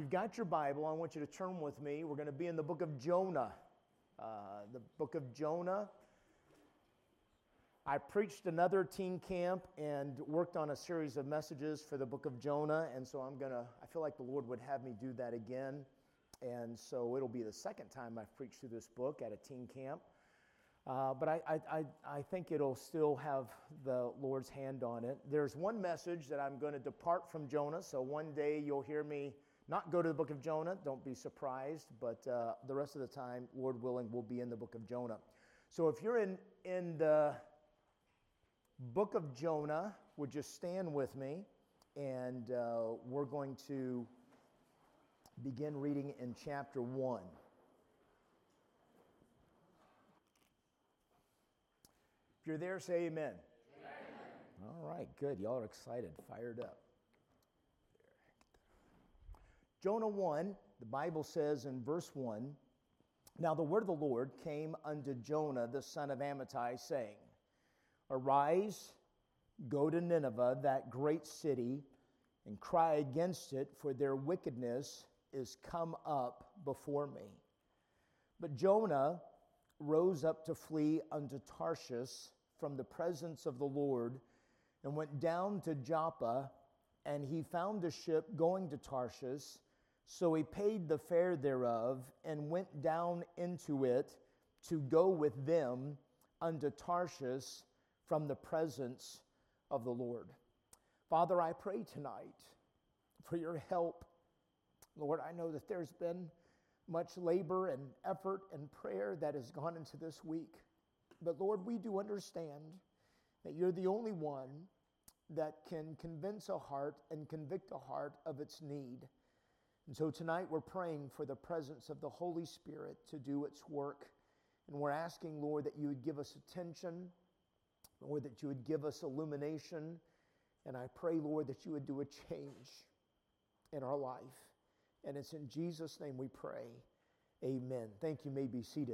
you've got your Bible, I want you to turn with me. We're going to be in the book of Jonah. The book of Jonah. I preached another teen camp and worked on a series of messages for the book of Jonah, and so I feel like the Lord would have me do that again. And so it'll be the second time I've preached through this book at a teen camp. But I think it'll still have the Lord's hand on it. There's one message that I'm going to depart from Jonah, so one day you'll hear me not go to the book of Jonah. Don't be surprised, but the rest of the time, Lord willing, we'll be in the book of Jonah. So if you're in the book of Jonah, would you stand with me? And we're going to begin reading in chapter 1. If you're there, say amen. Amen. All right, good. Y'all are excited, fired up. Jonah 1, the Bible says in verse 1, "Now the word of the Lord came unto Jonah, the son of Amittai, saying, Arise, go to Nineveh, that great city, and cry against it, for their wickedness is come up before me. But Jonah rose up to flee unto Tarshish from the presence of the Lord, and went down to Joppa, and he found a ship going to Tarshish. So he paid the fare thereof, and went down into it to go with them unto Tarshish from the presence of the Lord." Father, I pray tonight for your help. Lord, I know that there's been much labor and effort and prayer that has gone into this week. But Lord, we do understand that you're the only one that can convince a heart and convict a heart of its need. And so tonight we're praying for the presence of the Holy Spirit to do its work. And we're asking, Lord, that you would give us attention, Lord, that you would give us illumination. And I pray, Lord, that you would do a change in our life. And it's in Jesus' name we pray. Amen. Thank you. You may be seated.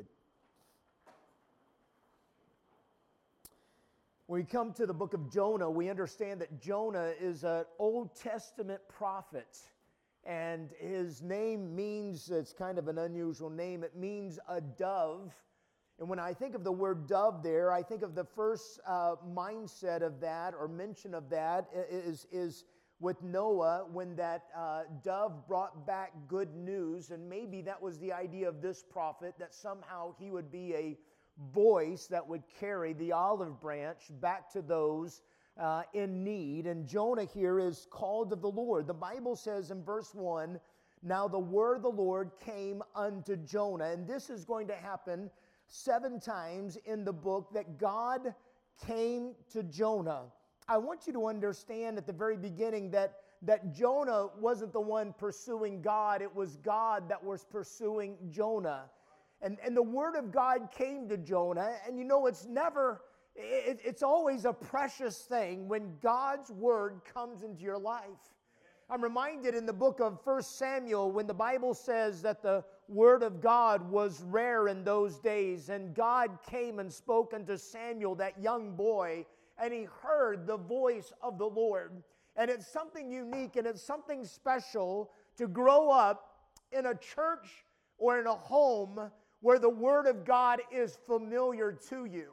When we come to the book of Jonah, we understand that Jonah is an Old Testament prophet. And his name means, it's kind of an unusual name, it means a dove. And when I think of the word dove there, I think of the first mindset of that or mention of that is with Noah when that dove brought back good news. And maybe that was the idea of this prophet, that somehow he would be a voice that would carry the olive branch back to those in need. And Jonah here is called of the Lord. The Bible says in verse 1, "Now the word of the Lord came unto Jonah." And this is going to happen 7 times in the book, that God came to Jonah. I want you to understand at the very beginning that Jonah wasn't the one pursuing God. It was God that was pursuing Jonah. And the word of God came to Jonah. And you know, it's always a precious thing when God's word comes into your life. I'm reminded in the book of 1 Samuel when the Bible says that the word of God was rare in those days, and God came and spoke unto Samuel, that young boy, and he heard the voice of the Lord. And it's something unique and it's something special to grow up in a church or in a home where the word of God is familiar to you.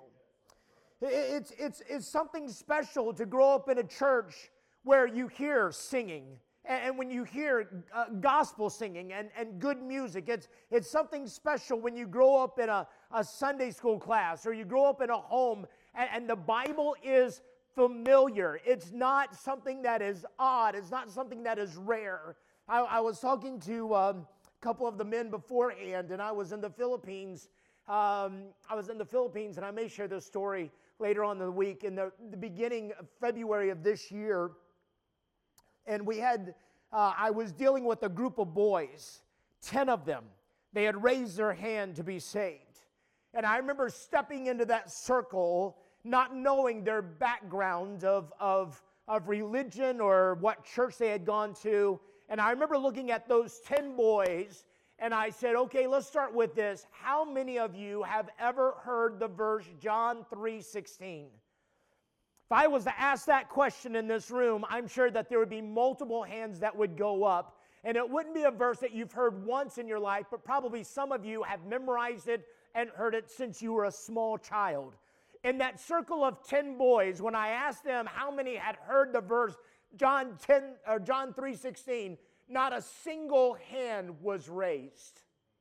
It's something special to grow up in a church where you hear singing, and when you hear gospel singing and good music. It's something special when you grow up in a Sunday school class, or you grow up in a home and the Bible is familiar. It's not something that is odd. It's not something that is rare. I was talking to a couple of the men beforehand, and I was in the Philippines. And I may share this story later on in the week, in the beginning of February of this year. And I was dealing with a group of boys, 10 of them. They had raised their hand to be saved. And I remember stepping into that circle, not knowing their background of religion or what church they had gone to. And I remember looking at those 10 boys, and I said, okay, let's start with this. How many of you have ever heard the verse John 3:16? If I was to ask that question in this room, I'm sure that there would be multiple hands that would go up. And it wouldn't be a verse that you've heard once in your life, but probably some of you have memorized it and heard it since you were a small child. In that circle of 10 boys, when I asked them how many had heard the verse John 3:16, not a single hand was raised.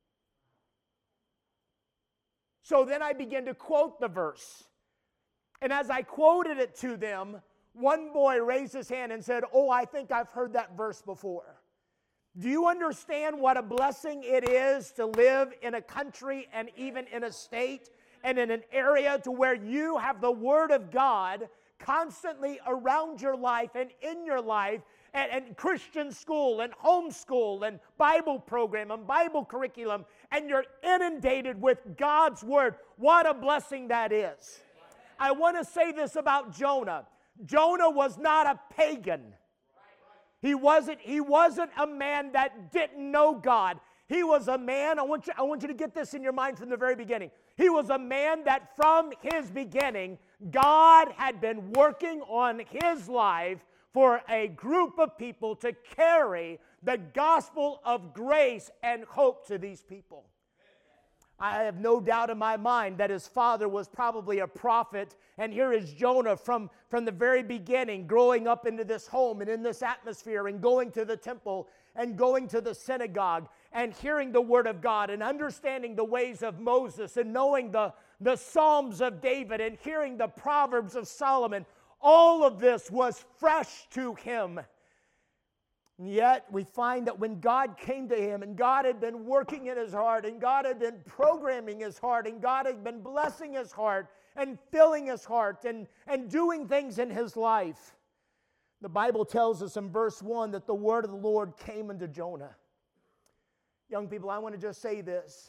So then I began to quote the verse. And as I quoted it to them, one boy raised his hand and said, "Oh, I think I've heard that verse before." Do you understand what a blessing it is to live in a country and even in a state and in an area to where you have the Word of God constantly around your life and in your life, and Christian school and homeschool and Bible program and Bible curriculum, and you're inundated with God's Word? What a blessing that is. I want to say this about Jonah. Jonah was not a pagan. He wasn't a man that didn't know God. He was a man, I want you to get this in your mind from the very beginning. He was a man that from his beginning, God had been working on his life for a group of people to carry the gospel of grace and hope to these people. I have no doubt in my mind that his father was probably a prophet, and here is Jonah from the very beginning, growing up into this home and in this atmosphere and going to the temple and going to the synagogue and hearing the word of God and understanding the ways of Moses and knowing the Psalms of David and hearing the Proverbs of Solomon. All of this was fresh to him. And yet we find that when God came to him and God had been working in his heart and God had been programming his heart and God had been blessing his heart and filling his heart and doing things in his life, the Bible tells us in verse 1 that the word of the Lord came unto Jonah. Young people, I want to just say this.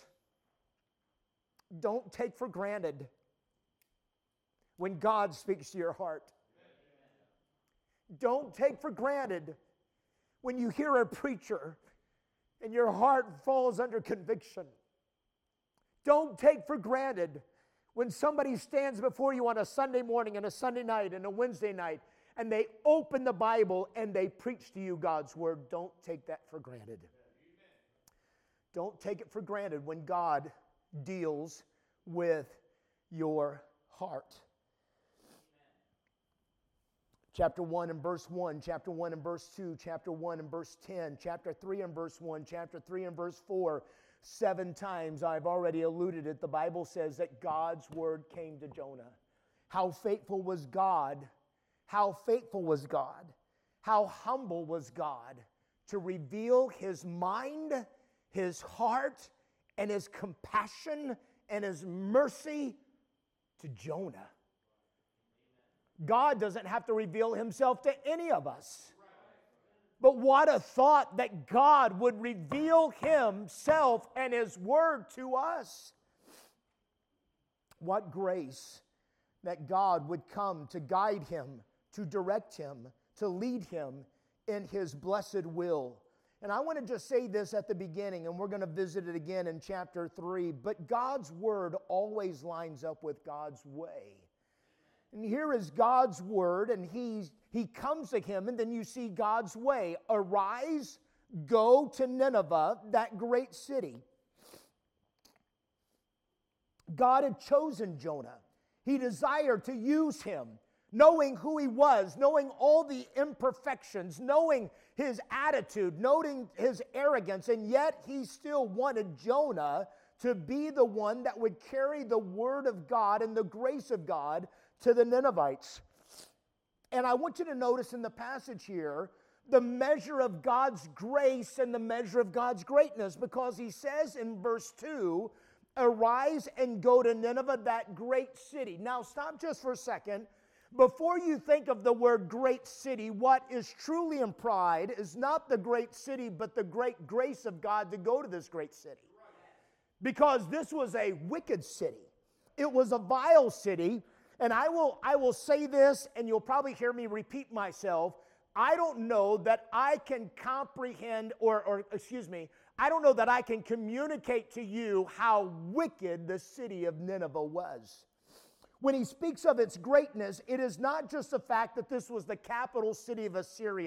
Don't take for granted when God speaks to your heart. Don't take for granted when you hear a preacher and your heart falls under conviction. Don't take for granted when somebody stands before you on a Sunday morning and a Sunday night and a Wednesday night and they open the Bible and they preach to you God's word. Don't take that for granted. Don't take it for granted when God deals with your heart. Chapter 1 and verse 1, chapter 1 and verse 2, chapter 1 and verse 10, chapter 3 and verse 1, chapter 3 and verse 4. 7 times, I've already alluded it, the Bible says that God's word came to Jonah. How faithful was God? How faithful was God? How humble was God to reveal his mind, his heart, and his compassion and his mercy to Jonah. God doesn't have to reveal himself to any of us. But what a thought that God would reveal himself and his word to us. What grace that God would come to guide him, to direct him, to lead him in his blessed will. And I want to just say this at the beginning, and we're going to visit it again in chapter 3, but God's word always lines up with God's way. And here is God's word, and he comes to him, and then you see God's way. Arise, go to Nineveh, that great city. God had chosen Jonah. He desired to use him, knowing who he was, knowing all the imperfections, knowing his attitude, noting his arrogance, and yet he still wanted Jonah to be the one that would carry the word of God and the grace of God to the Ninevites. And I want you to notice in the passage here the measure of God's grace and the measure of God's greatness, because he says in verse 2, arise and go to Nineveh, that great city. Now stop just for a second. Before you think of the word great city, what is truly implied is not the great city, but the great grace of God to go to this great city. Because this was a wicked city. It was a vile city. And I will say this, and you'll probably hear me repeat myself. I don't know that I can comprehend, I don't know that I can communicate to you how wicked the city of Nineveh was. When he speaks of its greatness, it is not just the fact that this was the capital city of Assyria,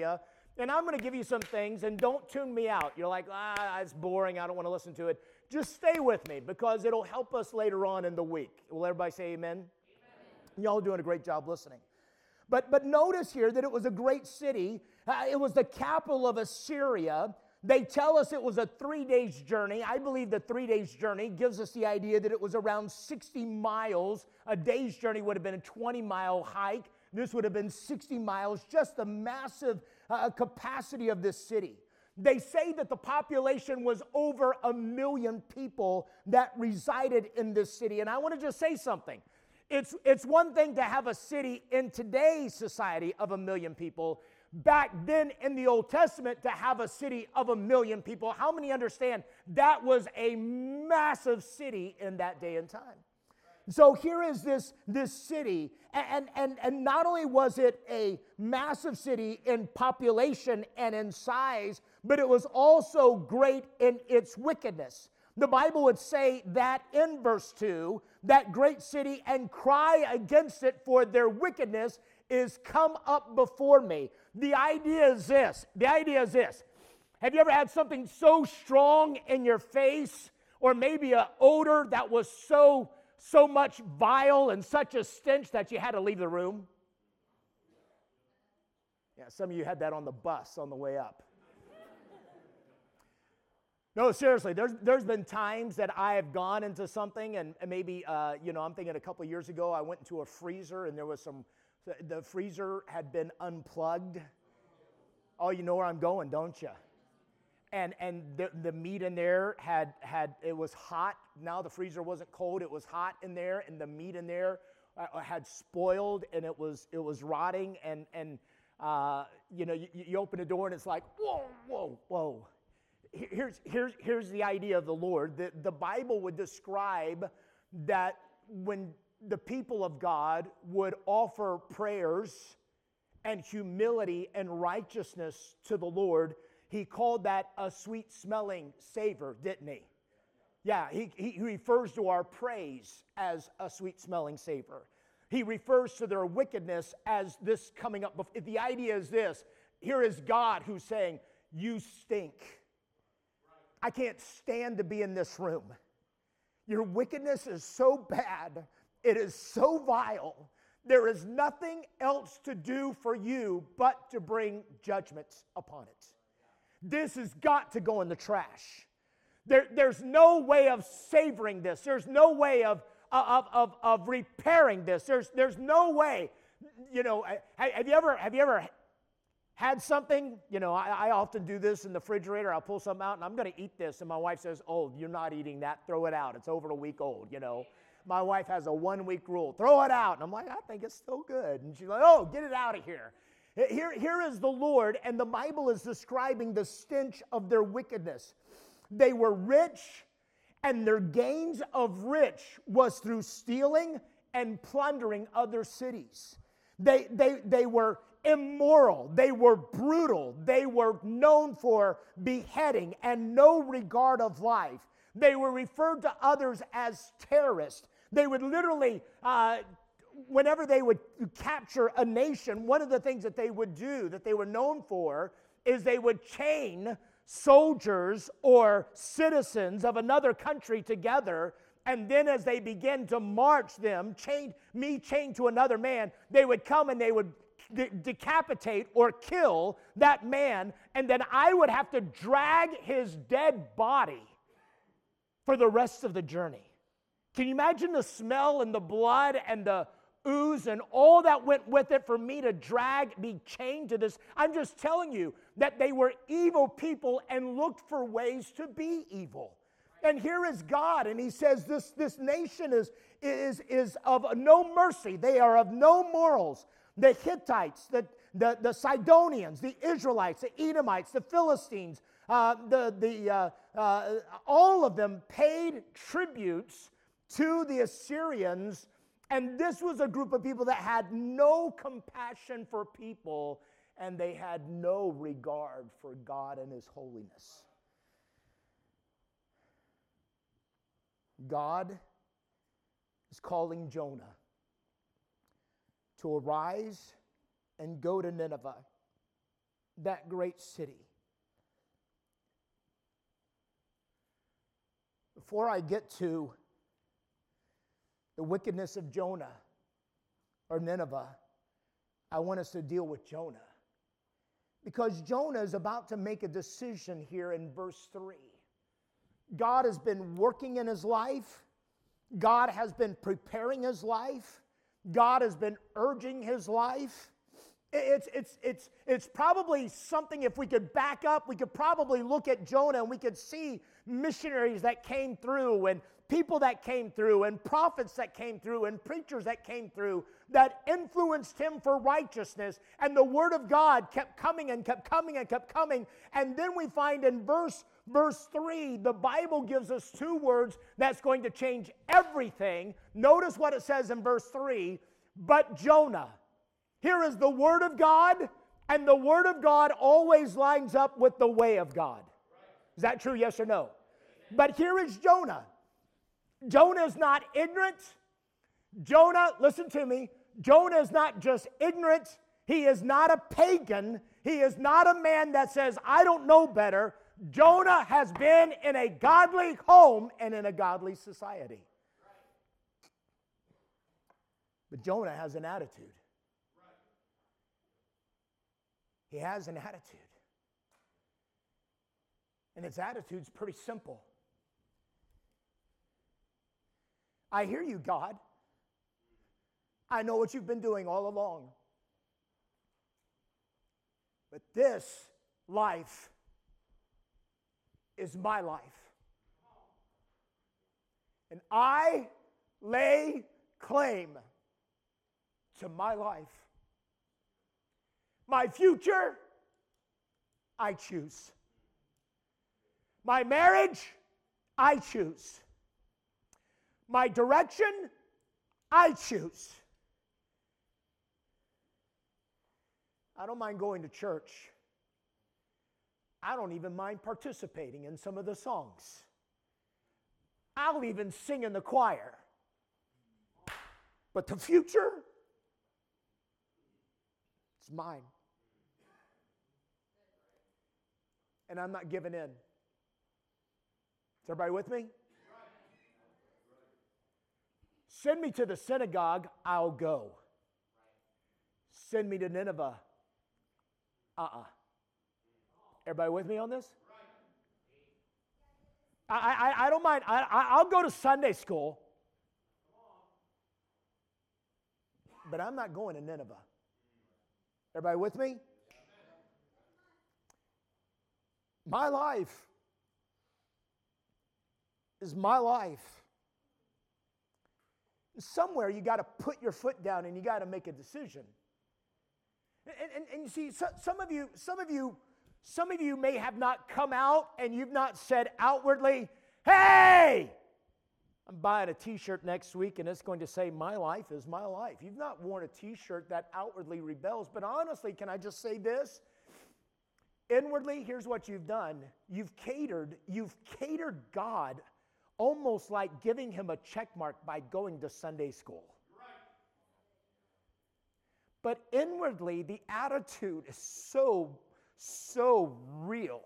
And I'm going to give you some things, and don't tune me out. You're like, it's boring. I don't want to listen to it. Just stay with me because it'll help us later on in the week. Will everybody say amen? Amen. Y'all doing a great job listening. But notice here that it was a great city. It was the capital of Assyria. They tell us it was a 3-day journey. I believe the 3-day journey gives us the idea that it was around 60 miles. A day's journey would have been a 20-mile hike. This would have been 60 miles, just the massive capacity of this city. They say that the population was over 1 million people that resided in this city. And I want to just say something. It's one thing to have a city in today's society of 1 million people. Back then in the Old Testament, to have a city of 1 million people, how many understand that was a massive city in that day and time? So here is this city, and not only was it a massive city in population and in size, but it was also great in its wickedness. The Bible would say that in verse 2, that great city and cry against it for their wickedness is come up before me. The idea is this. Have you ever had something so strong in your face, or maybe an odor that was so much vile and such a stench that you had to leave the room? Yeah, some of you had that on the bus on the way up. No, seriously, there's been times that I have gone into something, and maybe, I'm thinking a couple of years ago, I went into a freezer, and the freezer had been unplugged. Oh, you know where I'm going, don't you? And the meat in there had it was hot. Now the freezer wasn't cold; it was hot in there, and the meat in there had spoiled, and it was rotting. And you open the door, and it's like, whoa. Here's the idea of the Lord. The Bible would describe that when the people of God would offer prayers and humility and righteousness to the Lord, he called that a sweet-smelling savor, didn't he? Yeah, he refers to our praise as a sweet-smelling savor. He refers to their wickedness as this coming up. The idea is this. Here is God who's saying, you stink. I can't stand to be in this room. Your wickedness is so bad. It is so vile. There is nothing else to do for you but to bring judgments upon it. This has got to go in the trash. There's no way of savoring this. There's no way of repairing this. There's no way. Have you ever had something? I often do this in the refrigerator. I'll pull something out, and I'm going to eat this. And my wife says, oh, you're not eating that. Throw it out. It's over a week old, My wife has a 1-week rule. Throw it out. And I'm like, I think it's still good. And she's like, oh, get it out of here. Here is the Lord, and the Bible is describing the stench of their wickedness. They were rich, and their gains of rich was through stealing and plundering other cities. They were immoral. They were brutal. They were known for beheading and no regard of life. They were referred to others as terrorists. They would literally, whenever they would capture a nation, one of the things that they would do, that they were known for, is they would chain soldiers or citizens of another country together, and then as they began to march them, chained to another man, they would come and they would decapitate or kill that man, and then I would have to drag his dead body for the rest of the journey. Can you imagine the smell and the blood and the ooze and all that went with it for me to be chained to this? I'm just telling you that they were evil people and looked for ways to be evil. And here is God, and he says this nation is of no mercy. They are of no morals. The Hittites, the Sidonians, the Israelites, the Edomites, the Philistines, all of them paid tributes to the Assyrians, and this was a group of people that had no compassion for people, and they had no regard for God and his holiness. God is calling Jonah to arise and go to Nineveh. that great city. Before I get to the wickedness of Jonah or Nineveh, I want us to deal with Jonah. Because Jonah is about to make a decision here in verse 3. God has been working in his life. God has been preparing his life. God has been urging his life. It's probably something, if we could back up, we could probably look at Jonah and we could see missionaries that came through and people that came through and prophets that came through and preachers that came through that influenced him for righteousness. And the word of God kept coming and kept coming and kept coming. And then we find in verse 3, the Bible gives us two words that's going to change everything. Notice what it says in verse 3, but Jonah. Here is the word of God, and the word of God always lines up with the way of God. Is that true, yes or no? But here is Jonah. Jonah is not ignorant. Jonah, listen to me, Jonah is not just ignorant. He is not a pagan. He is not a man that says, I don't know better. Jonah has been in a godly home and in a godly society. But Jonah has an attitude. He has an attitude. And his attitude's pretty simple. I hear you, God. I know what you've been doing all along. But this life is my life. And I lay claim to my life. My future, I choose. My marriage, I choose. My direction, I choose. I don't mind going to church. I don't even mind participating in some of the songs. I'll even sing in the choir. But the future, it's mine. And I'm not giving in. Is everybody with me? Send me to the synagogue, I'll go. Send me to Nineveh. Everybody with me on this? I don't mind. I'll go to Sunday school. But I'm not going to Nineveh. Everybody with me? My life is my life. Somewhere you got to put your foot down and you got to make a decision. And you see, some of you may have not come out and you've not said outwardly, hey, I'm buying a t-shirt next week and it's going to say, my life is my life. You've not worn a t-shirt that outwardly rebels. But honestly, can I just say this? Inwardly, here's what you've done. You've catered God almost like giving him a check mark by going to Sunday school. But inwardly, the attitude is so real.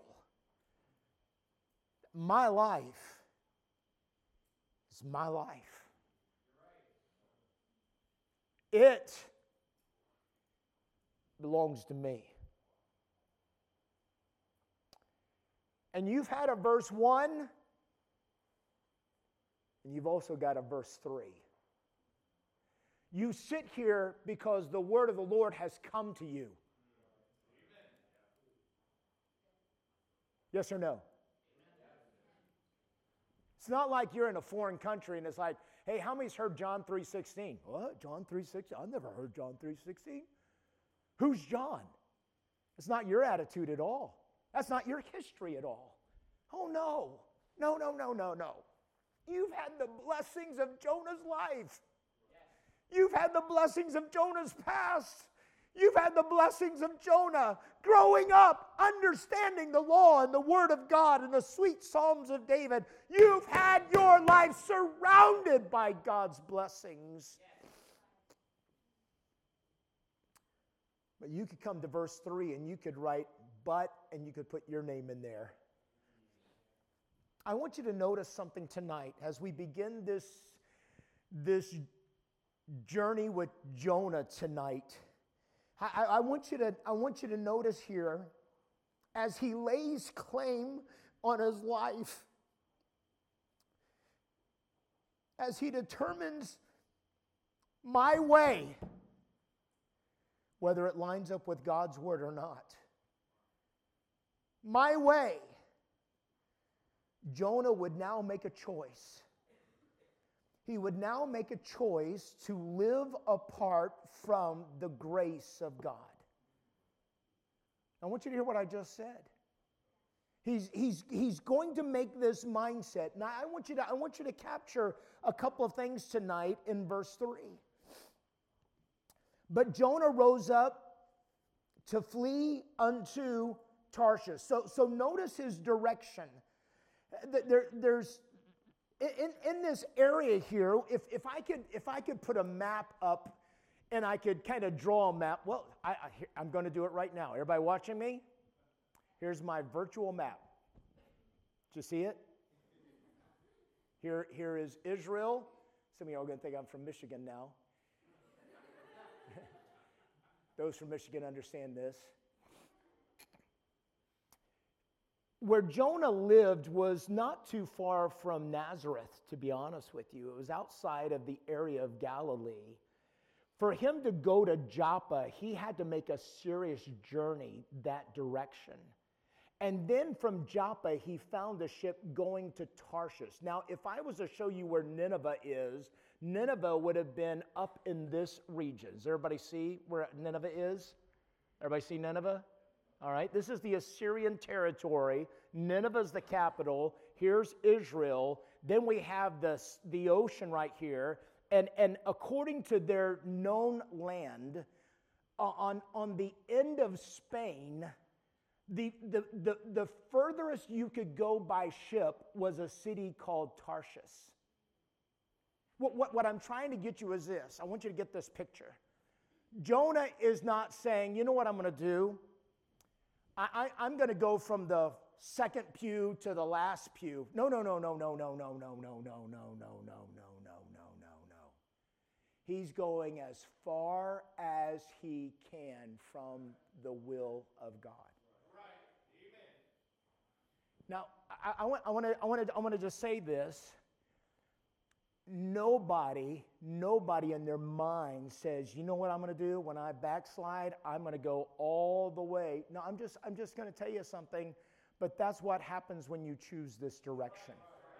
My life is my life. It belongs to me. And you've had a verse 1, and you've also got a verse 3. You sit here because the word of the Lord has come to you. Yes or no? It's not like you're in a foreign country and it's like, hey, how many's heard John 3:16? What? John 3:16? I've never heard John 3:16. Who's John? It's not your attitude at all. That's not your history at all. Oh, no. No. You've had the blessings of Jonah's life. You've had the blessings of Jonah's past. You've had the blessings of Jonah growing up, understanding the law and the word of God and the sweet Psalms of David. You've had your life surrounded by God's blessings. But you could come to verse 3 and you could write, but, and you could put your name in there. I want you to notice something tonight as we begin this journey with Jonah tonight. I want you to notice here, as he lays claim on his life, as he determines my way, whether it lines up with God's word or not. My way. Jonah would now make a choice. He would now make a choice to live apart from the grace of God. I want you to hear what I just said. He's going to make this mindset. Now I want you to capture a couple of things tonight in verse 3. But Jonah rose up to flee unto Tarshish. So notice his direction. There's in this area here, if I could put a map up and I could kind of draw a map. Well, I'm going to do it right now. Everybody watching me? Here's my virtual map. Did you see it? Here is Israel. Some of you are going to think I'm from Michigan now. Those from Michigan understand this. Where Jonah lived was not too far from Nazareth, to be honest with you. It was outside of the area of Galilee. For him to go to Joppa, he had to make a serious journey that direction. And then from Joppa, he found a ship going to Tarshish. Now, if I was to show you where Nineveh is, Nineveh would have been up in this region. Does everybody see where Nineveh is? Everybody see Nineveh? All right, this is the Assyrian territory. Nineveh is the capital. Here's Israel. Then we have the ocean right here. And according to their known land, on the end of Spain, the furthest you could go by ship was a city called Tarshish. What I'm trying to get you is this. I want you to get this picture. Jonah is not saying, you know what I'm going to do? I'm going to go from the second pew to the last pew. No. He's going as far as he can from the will of God. Now, I want to just say this. Nobody in their mind says, you know what I'm going to do when I backslide? I'm going to go all the way. No, I'm just going to tell you something, but that's what happens when you choose this direction.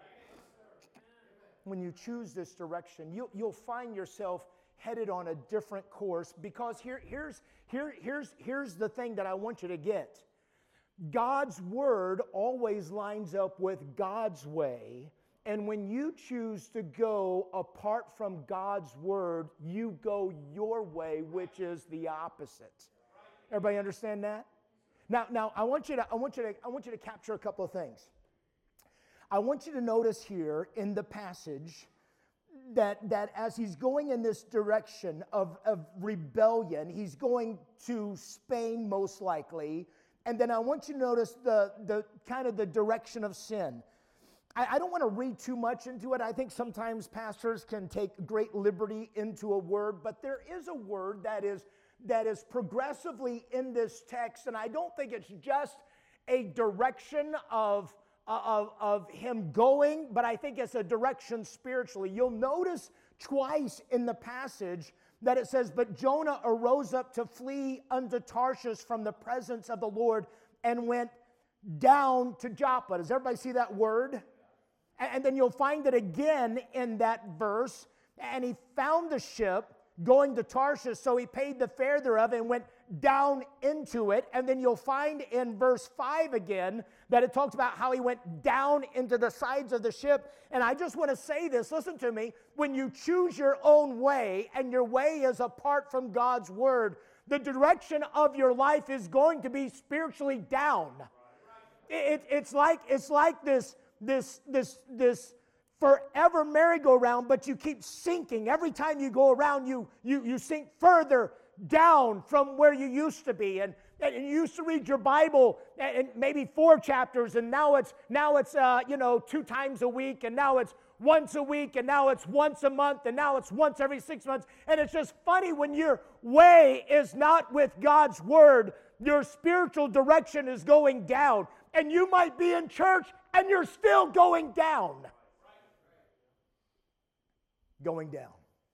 When you choose this direction, you'll find yourself headed on a different course, because here's the thing that I want you to get. God's word always lines up with God's way. And when you choose to go apart from God's word, you go your way, which is the opposite. Everybody understand that? Now I want you to capture a couple of things. I want you to notice here in the passage that as he's going in this direction of rebellion, he's going to Spain most likely, and then I want you to notice the kind of the direction of sin. I don't want to read too much into it. I think sometimes pastors can take great liberty into a word, but there is a word that is progressively in this text, and I don't think it's just a direction of him going, but I think it's a direction spiritually. You'll notice twice in the passage that it says, but Jonah arose up to flee unto Tarshish from the presence of the Lord and went down to Joppa. Does everybody see that word? And then you'll find it again in that verse. And he found the ship going to Tarshish, so he paid the fare thereof and went down into it. And then you'll find in verse 5 again that it talks about how he went down into the sides of the ship. And I just want to say this, listen to me. When you choose your own way and your way is apart from God's word, the direction of your life is going to be spiritually down. It's like this forever merry-go-round, but you keep sinking. Every time you go around, you sink further down from where you used to be. And and you used to read your Bible and maybe 4 chapters, and now it's 2 times a week, and now it's once a week, and now it's once a month, and now it's once every 6 months. And it's just funny when your way is not with God's Word, your spiritual direction is going down. And you might be in church and you're still going down. Going down.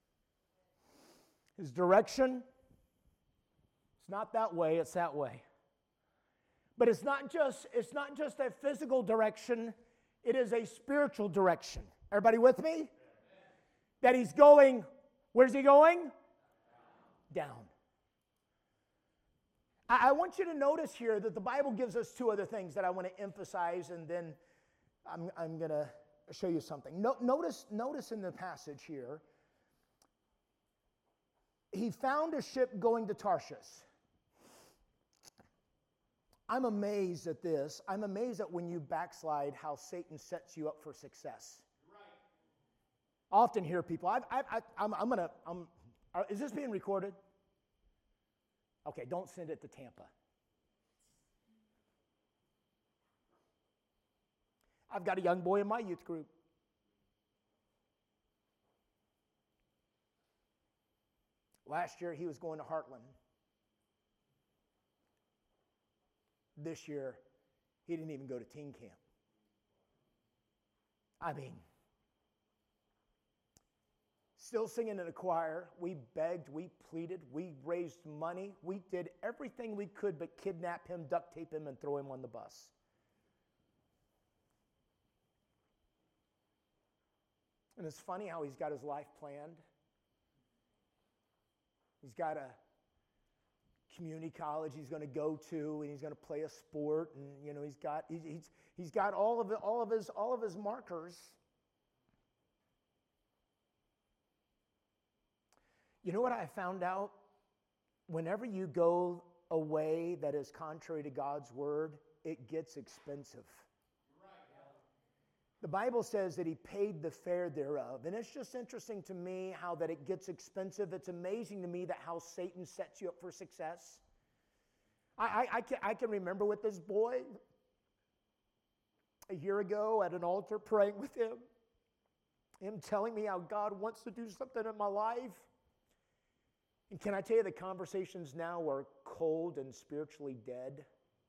His direction, it's not that way, it's that way. But it's not just a physical direction, it is a spiritual direction. Everybody with me? That he's going, where's he going? Down. I want you to notice here that the Bible gives us 2 other things that I want to emphasize, and then I'm going to show you something. Notice in the passage here, he found a ship going to Tarshish. I'm amazed at this. I'm amazed at when you backslide how Satan sets you up for success. I often hear people, is this being recorded? Okay, don't send it to Tampa. I've got a young boy in my youth group. Last year, he was going to Heartland. This year, he didn't even go to teen camp. I mean, still singing in a choir. We begged, we pleaded, we raised money. We did everything we could but kidnap him, duct tape him, and throw him on the bus. And it's funny how he's got his life planned. He's got a community college he's going to go to, and he's going to play a sport, and he's got all of his markers. You know what I found out? Whenever you go a way that is contrary to God's word, it gets expensive. The Bible says that he paid the fare thereof. And it's just interesting to me how that it gets expensive. It's amazing to me that how Satan sets you up for success. I can remember with this boy a year ago at an altar praying with him telling me how God wants to do something in my life. And can I tell you, the conversations now are cold and spiritually dead.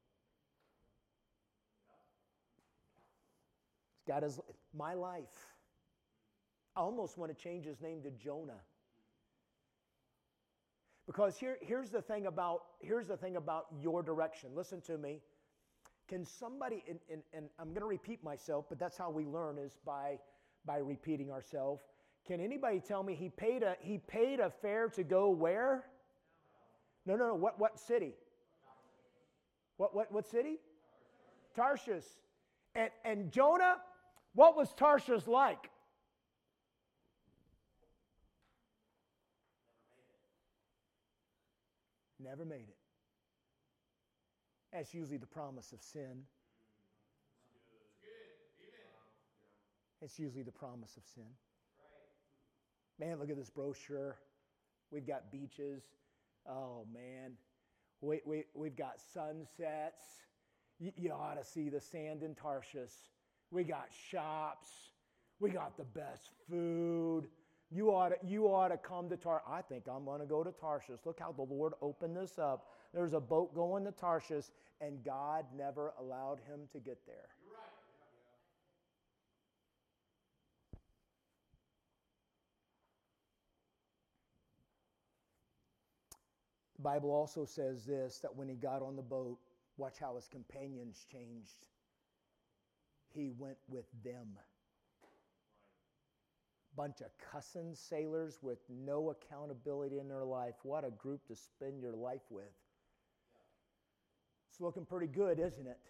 God is my life. I almost want to change his name to Jonah. Because here's the thing about your direction. Listen to me. Can somebody, and I'm going to repeat myself, but that's how we learn, is by repeating ourselves. Can anybody tell me he paid a fare to go where? No. What city? What city? Tarshish. And Jonah, what was Tarshish like? Never made it. That's usually the promise of sin. It's usually the promise of sin. Man, look at this brochure. We've got beaches. Oh, man. We've got sunsets. You ought to see the sand in Tarshish. We got shops. We got the best food. You ought to come to Tarshish. I think I'm going to go to Tarshish. Look how the Lord opened this up. There's a boat going to Tarshish, and God never allowed him to get there. You're right. The Bible also says this, that when he got on the boat, watch how his companions changed. He went with them. Bunch of cussing sailors with no accountability in their life. What a group to spend your life with. It's looking pretty good, isn't it?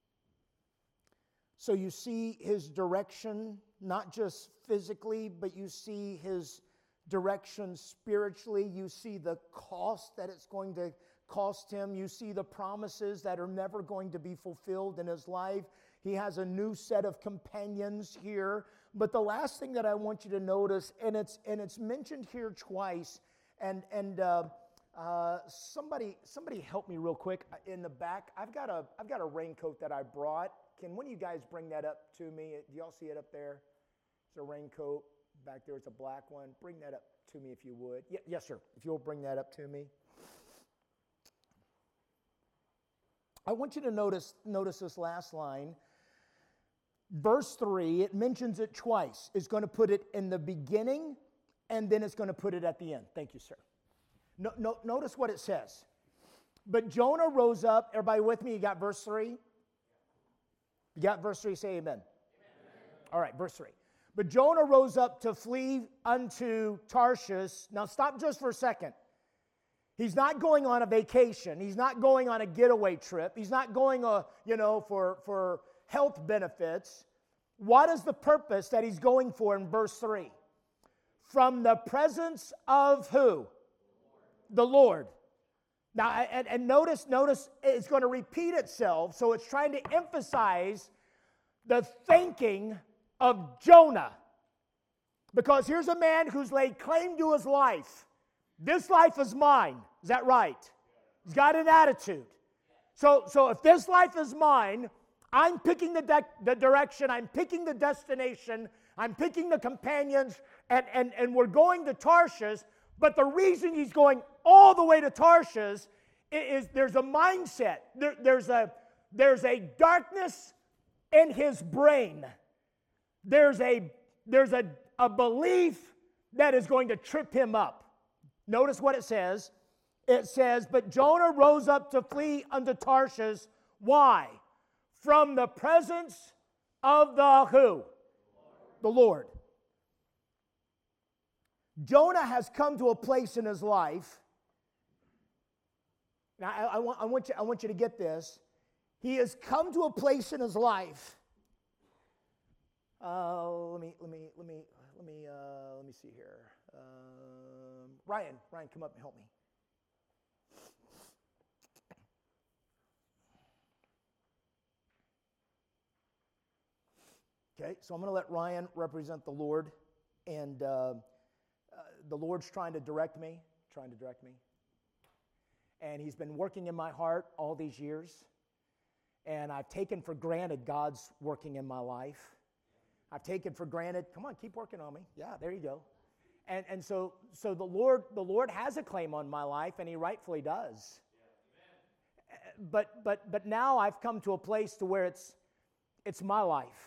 So you see his direction, not just physically, but you see his direction spiritually. You see the cost that it's going to cost him. You see the promises that are never going to be fulfilled in his life. He has a new set of companions here. But the last thing that I want you to notice, and it's mentioned here twice, and Somebody help me real quick. In the back, I've got a raincoat that I brought. Can one of you guys bring that up to me? Do y'all see it up there? It's a raincoat back there. It's a black one. Bring that up to me if you would. Yes, sir. If you'll bring that up to me. I want you to notice this last line. Verse 3, it mentions it twice. It's going to put it in the beginning, and then it's going to put it at the end. Thank you, sir. Notice what it says. But Jonah rose up. Everybody with me? You got verse 3? You got verse 3? Say amen. Amen. All right, verse 3. But Jonah rose up to flee unto Tarshish. Now stop just for a second. He's not going on a vacation. He's not going on a getaway trip. He's not going, for health benefits. What is the purpose that he's going for in verse 3? From the presence of who? The Lord. Now, and notice it's going to repeat itself, so it's trying to emphasize the thinking of Jonah. Because here's a man who's laid claim to his life. This life is mine. Is that right? He's got an attitude. So if this life is mine, I'm picking the direction, I'm picking the destination, I'm picking the companions, and we're going to Tarshish. But the reason he's going all the way to Tarshish is there's a mindset. There's a darkness in his brain. There's a belief that is going to trip him up. Notice what it says. It says, but Jonah rose up to flee unto Tarshish. Why? From the presence of the who? The Lord. Jonah has come to a place in his life. Now, I want you to get this. He has come to a place in his life. Let me see here. Ryan, come up and help me. Okay, so I'm going to let Ryan represent the Lord, and the Lord's trying to direct me, and he's been working in my heart all these years, and I've taken for granted God's working in my life. I've taken for granted, come on, keep working on me. Yeah, there you go. And so the Lord has a claim on my life, and he rightfully does. Yeah, but now I've come to a place to where it's my life.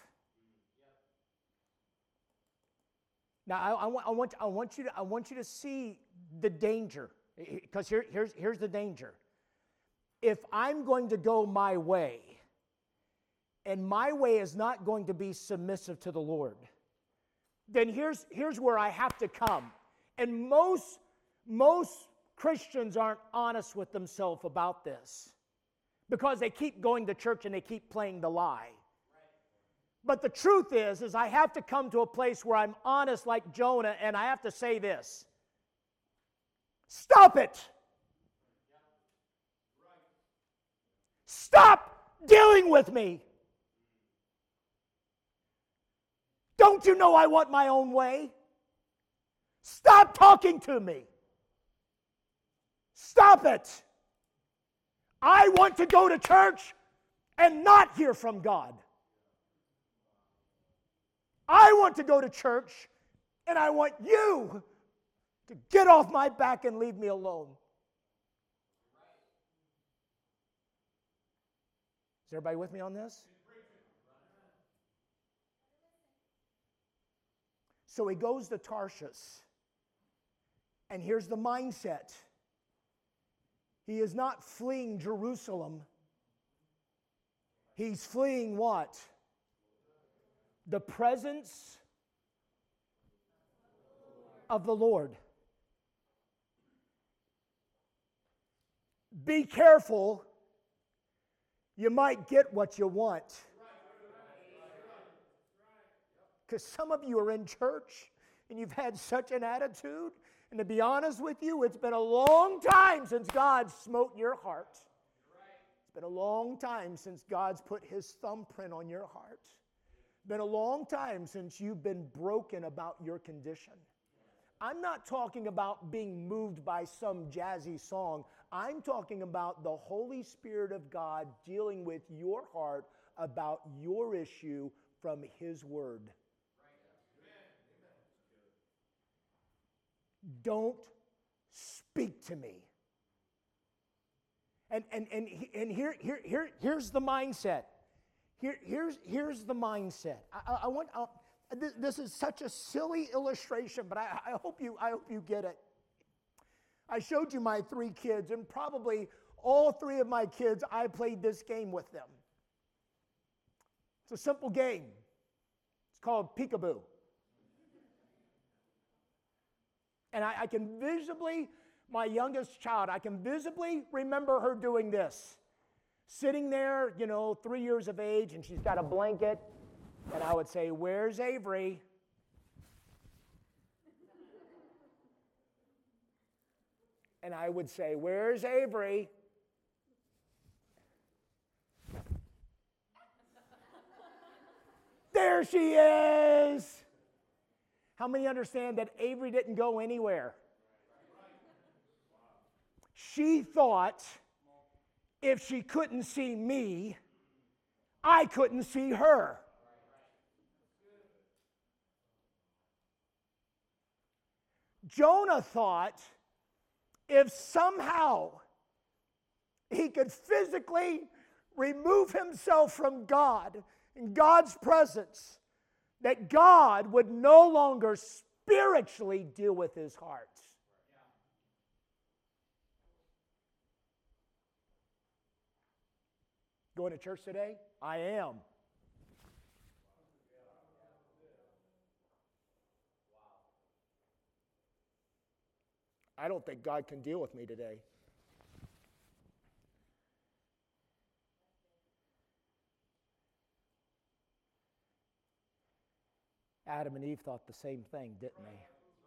Now I want you to see the danger, because here's the danger. If I'm going to go my way, and my way is not going to be submissive to the Lord, then here's where I have to come. And most Christians aren't honest with themselves about this, because they keep going to church and they keep playing the lie. But the truth is I have to come to a place where I'm honest like Jonah, and I have to say this. Stop it! Stop dealing with me! Don't you know I want my own way? Stop talking to me! Stop it! I want to go to church and not hear from God. I want to go to church, and I want you to get off my back and leave me alone. Is everybody with me on this? So he goes to Tarshish, and here's the mindset. He is not fleeing Jerusalem. He's fleeing what? The presence of the Lord. Be careful. You might get what you want. Because some of you are in church and you've had such an attitude. And to be honest with you, it's been a long time since God smote your heart. It's been a long time since God's put his thumbprint on your heart. Been a long time since you've been broken about your condition. I'm not talking about being moved by some jazzy song. I'm talking about the Holy Spirit of God dealing with your heart about your issue from His Word. Don't speak to me. And here's the mindset. Here's the mindset. This is such a silly illustration, but I hope you get it. I showed you my 3 kids, and probably all 3 of my kids, I played this game with them. It's a simple game. It's called peekaboo. And I can visibly, my youngest child, I can visibly remember her doing this. Sitting there, 3 years of age, and she's got a blanket, and I would say, "Where's Avery?" And I would say, "Where's Avery?" There she is! How many understand that Avery didn't go anywhere? She thought if she couldn't see me, I couldn't see her. Jonah thought if somehow he could physically remove himself from God and God's presence, that God would no longer spiritually deal with his heart. Going to church today? I am. I don't think God can deal with me today. Adam and Eve thought the same thing, didn't they?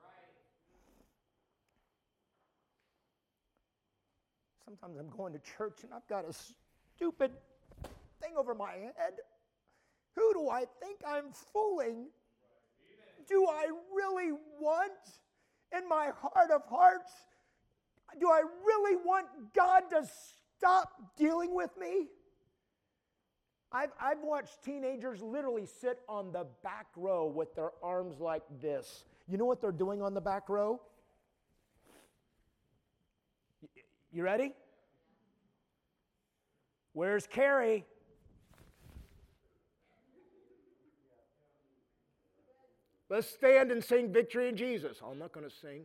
Sometimes I'm going to church and I've got a stupid thing over my head. Who do I think I'm fooling? Do I really want, in my heart of hearts, do I really want God to stop dealing with me? I've watched teenagers literally sit on the back row with their arms like this. You know what they're doing on the back row? You ready? Where's Carrie? Let's stand and sing Victory in Jesus. Oh, I'm not going to sing.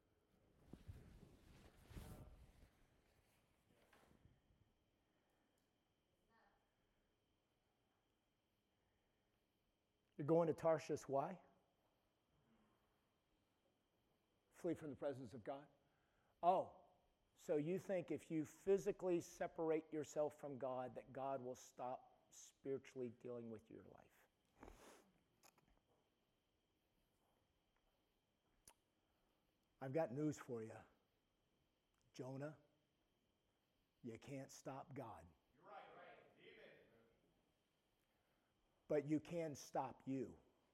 You're going to Tarshish, why? Flee from the presence of God. Oh, so you think if you physically separate yourself from God, that God will stop spiritually dealing with your life? I've got news for you. Jonah, you can't stop God. But you can stop you.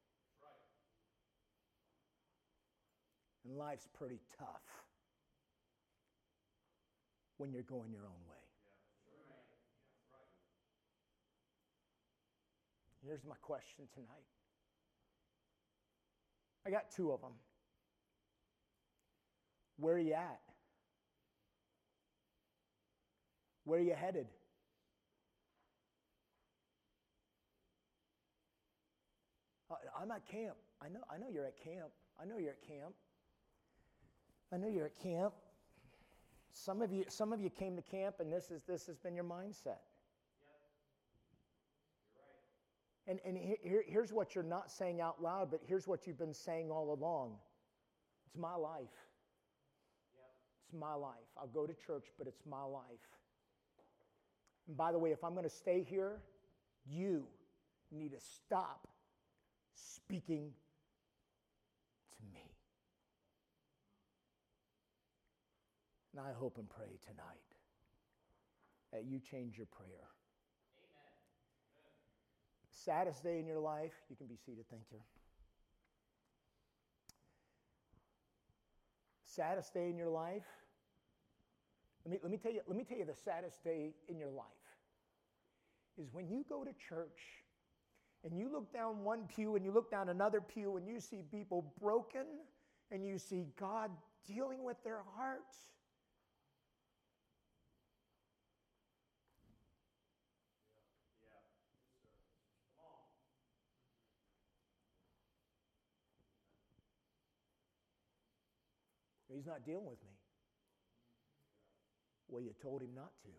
And life's pretty tough when you're going your own way. Here's my question tonight. I got 2 of them. Where are you at? Where are you headed? I'm at camp. I know you're at camp. I know you're at camp. I know you're at camp. Some of you came to camp, and this has been your mindset. Yep. And here's what you're not saying out loud, but here's what you've been saying all along. It's my life. Yep. It's my life. I'll go to church, but it's my life. And by the way, if I'm going to stay here, you need to stop speaking to me. And I hope and pray tonight that you change your prayer. Amen. Saddest day in your life, you can be seated, thank you. Saddest day in your life? Let me tell you the saddest day in your life is when you go to church and you look down one pew and you look down another pew and you see people broken and you see God dealing with their hearts. He's not dealing with me. Well, you told him not to.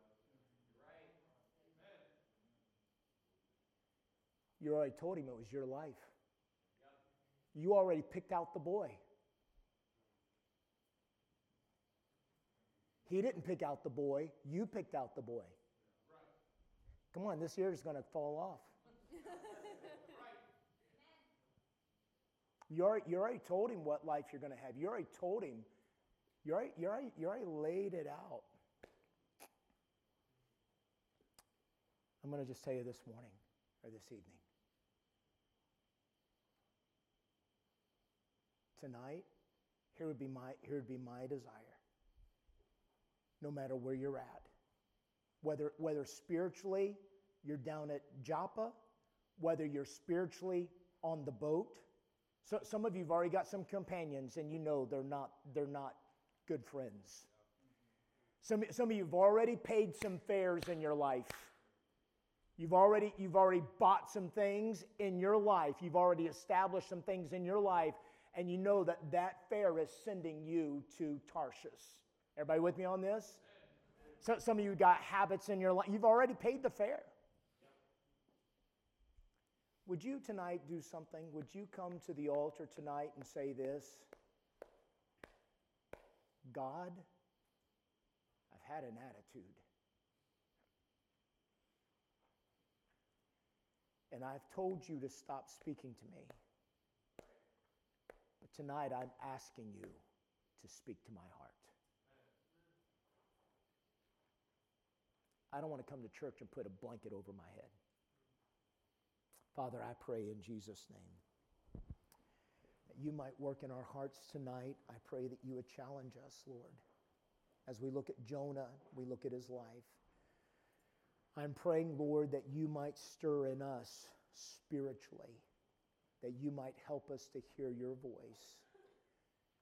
You already told him it was your life. You already picked out the boy. He didn't pick out the boy. You picked out the boy. Come on, this ear is going to fall off. You already told him what life you're going to have. You already told him. You already laid it out. I'm going to just tell you this morning or this evening. Tonight, here would be my desire. No matter where you're at, whether spiritually you're down at Joppa, whether you're spiritually on the boat. So some of you've already got some companions, and you know they're not good friends. Some of you've already paid some fares in your life. You've already bought some things in your life. You've already established some things in your life, and you know that fare is sending you to Tarshish. Everybody with me on this? So some of you got habits in your life. You've already paid the fare. Would you tonight do something? Would you come to the altar tonight and say this? God, I've had an attitude. And I've told you to stop speaking to me. But tonight I'm asking you to speak to my heart. I don't want to come to church and put a blanket over my head. Father, I pray in Jesus' name that you might work in our hearts tonight. I pray that you would challenge us, Lord. As we look at Jonah, we look at his life. I'm praying, Lord, that you might stir in us spiritually, that you might help us to hear your voice.